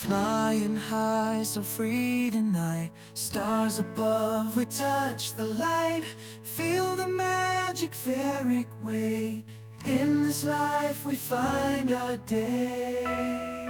Flying high, so free tonight. Stars above, we touch the light. Feel the magic fairy way. In this life we find our day.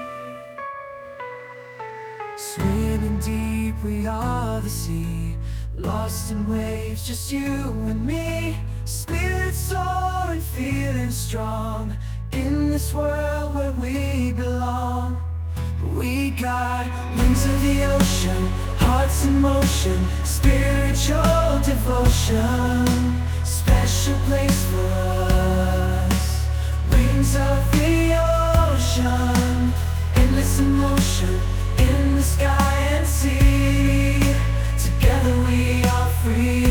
Swimming deep, we are the sea. Lost in waves, just you and me. Spirit soaring, feeling strong. In this world where we belong. We got wings of the ocean, hearts in motion, spiritual devotion. Special place for us, wings of the ocean. Endless emotion, in the sky and sea. Together we are free.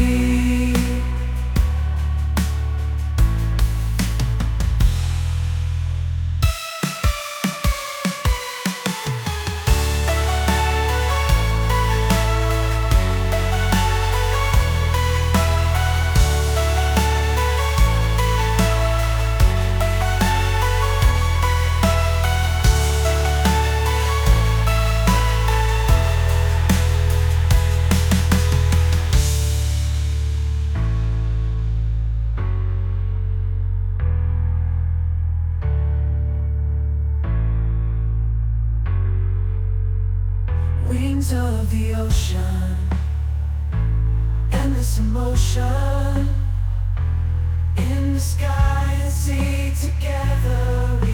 Wings of the ocean, endless emotion. In the sky and sea, together